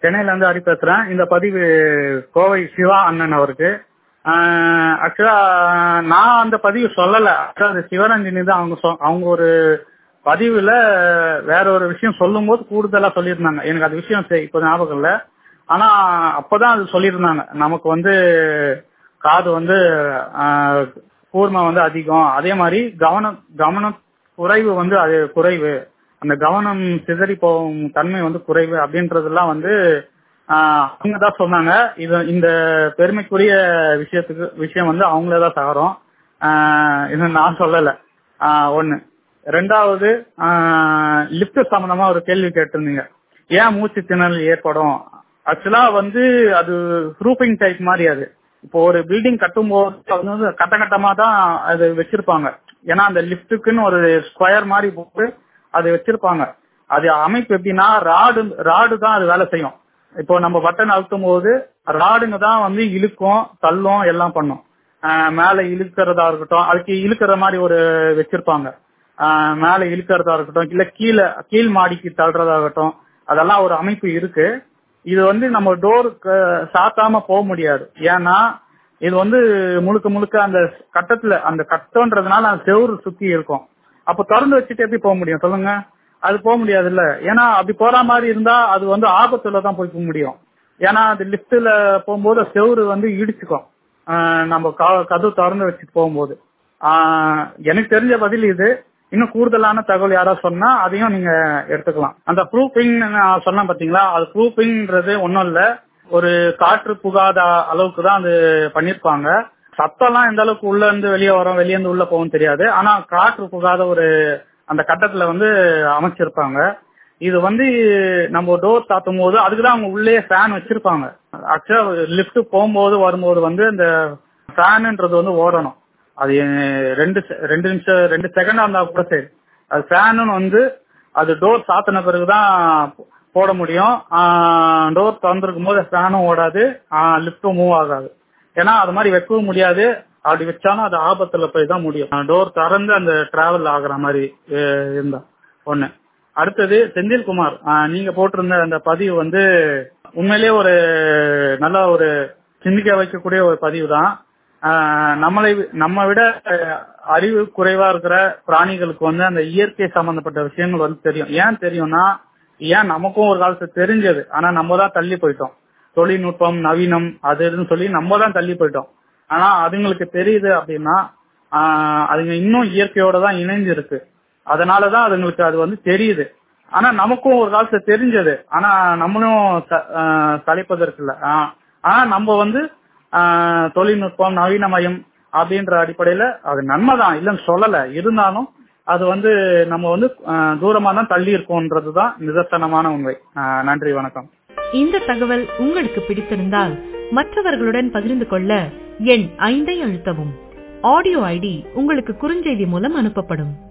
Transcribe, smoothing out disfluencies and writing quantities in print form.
சென்னையில இருந்து ஹரி பேசுறேன். இந்த பதிவு கோவை சிவா அண்ணன் அவருக்கு. ஆக்சுவலா நான் அந்த பதிவு சொல்லல. அது சிவரஞ்சனி தான் அவங்க ஒரு பதிவுல வேற ஒரு விஷயம் சொல்லும் போது கூடுதலா சொல்லியிருந்தாங்க. எனக்கு அது விஷயம் இப்ப ஞாபகம் இல்ல. ஆனா அப்பதான் அது சொல்லியிருந்தாங்க, நமக்கு காது கூர்மை அதிகம், அதே மாதிரி கவன குறைவு அது குறைவு, அந்த கவனம் சிதறி போகும் தன்மை குறைவு அப்படின்றதெல்லாம் அவங்கதான் சொன்னாங்க. இது இந்த பெருமைக்குரிய விஷயம் அவங்களதான் சாரும். இது நான் சொல்லல. ஒண்ணு. ரெண்டாவது, லிப்ட் சம்பந்தமா ஒரு கேள்வி கேட்டிருந்தீங்க, ஏன் மூச்சு திணறல் ஏற்படும். ஆக்சுவலா அது ப்ரூஃபிங் டைப் மாதிரி. அது இப்போ ஒரு பில்டிங் கட்டும் போது கட்டமா தான் அது வச்சிருப்பாங்க. ஏன்னா அந்த லிப்டுக்குன்னு ஒரு ஸ்கொயர் மாதிரி போட்டு அது வச்சிருப்பாங்க. அது அமைப்பு எப்படின்னா ராடு தான் அது வேலை செய்யும். இப்போ நம்ம பட்டன் அழுத்தும் போது ராடுங்க தான் இழுக்கும், தள்ளும், எல்லாம் பண்ணும். மேல இழுக்கிறதா இருக்கட்டும், அதுக்கு இழுக்கிற மாதிரி ஒரு வச்சிருப்பாங்க. மேல இழுக்கிறதா இருக்கட்டும், இல்ல கீழ் மாடிக்கு தள்ளுறதாகட்டும், அதெல்லாம் ஒரு அமைப்பு இருக்கு. இது நம்ம டோர் சாத்தாம போக முடியாது. ஏன்னா இது முழுக்க முழுக்க அந்த கட்டத்துல, அந்த கட்டம்ன்றதுனால அந்த செவுறு சுத்தி இருக்கும். அப்ப திறந்து வச்சுட்டு எப்படி போக முடியும் சொல்லுங்க? அது போக முடியாது இல்ல. ஏன்னா அப்படி போற மாதிரி இருந்தா அது ஆபத்துல தான் போய் முடியும். ஏன்னா அது லிப்ட்ல போகும்போது செவுறு இடிச்சுக்கும், நம்ம கதவு திறந்து வச்சுட்டு போகும்போது. எனக்கு தெரிஞ்ச பதில் இது. இன்னும் கூடுதலான தகவல் யாராவது சொன்னா அதையும் நீங்க எடுத்துக்கலாம். அந்த ப்ரூஃபிங் நான் சொன்னேன் பாத்தீங்களா, அது ப்ரூஃபிங்ன்றது ஒன்னும் இல்ல, ஒரு காற்று புகாத அளவுக்கு தான் அது பண்ணிருப்பாங்க. சத்தம்லாம் எந்த அளவுக்கு உள்ள இருந்து வெளியே வரும், வெளியே இருந்து உள்ள போகும் தெரியாது. ஆனா காற்று புகாத ஒரு அந்த கட்டத்துல அமைச்சிருப்பாங்க. இது நம்ம டோர் சாத்தும் போது அதுக்குதான் அவங்க உள்ளே ஃபேன் வச்சிருப்பாங்க. ஆக்சுவலா லிப்ட் போகும்போது வரும்போது இந்த ஃபேனுன்றது ஓடணும். அது 2 நிமிஷம் 2 செகண்டா இருந்தா கூட சரி, அது ஃபேனு அது டோர் சாத்தின பிறகுதான் போட முடியும். டோர் திறந்திருக்கும் போது ஃபேனும் ஓடாது, லிப்டும் மூவ் ஆகாது. ஏன்னா அது மாதிரி வைக்கவும் முடியாது. அப்படி வச்சாலும் அது ஆபத்துல போய் தான் முடியும். டோர் திறந்து அந்த டிராவல் ஆகுற மாதிரி இருந்தா. ஒண்ணு. அடுத்தது செந்தில்குமார், நீங்க போட்டிருந்த அந்த பதிவு உண்மையிலேயே ஒரு நல்ல ஒரு சிந்திக்க வைக்கக்கூடிய ஒரு பதிவு தான். நம்ம விட அறிவு குறைவா இருக்கிற பிராணிகளுக்கு அந்த இயற்கை சம்பந்தப்பட்ட விஷயங்கள் தெரியும். ஏன் தெரியும்னா, ஏன் நமக்கும் ஒரு காலத்துல தெரிஞ்சது, ஆனா நம்ம தான் தள்ளி போயிட்டோம். தொழில்நுட்பம், நவீனம், அதுன்னு சொல்லி நம்ம தான் தள்ளி போயிட்டோம். ஆனா அதுங்களுக்கு தெரியுது அப்படின்னா, அதுங்க இன்னும் இயற்கையோட தான் இணைஞ்சு இருக்கு. அதனாலதான் அதுங்களுக்கு அது தெரியுது. ஆனா நமக்கும் ஒரு காலத்துல தெரிஞ்சது, ஆனா நம்மளும் தலைப்பதற்கு இல்ல. ஆனா நம்ம தொழில்நுட்பம், நவீனமயம் அப்படின்ற அடிப்படையில அது நன்மைதான், இல்லைன்னு சொல்லல. இருந்தாலும் அது நம்ம தூரமா தான் தள்ளி இருக்கோன்றதுதான் நிதர்சனமான உண்மை. நன்றி, வணக்கம். இந்த தகவல் உங்களுக்கு பிடித்திருந்தால் மற்றவர்களுடன் பகிர்ந்து கொள்ள எண் 5 அழுத்தவும். ஆடியோ ஐடி உங்களுக்கு குறுஞ்செய்தி மூலம் அனுப்பப்படும்.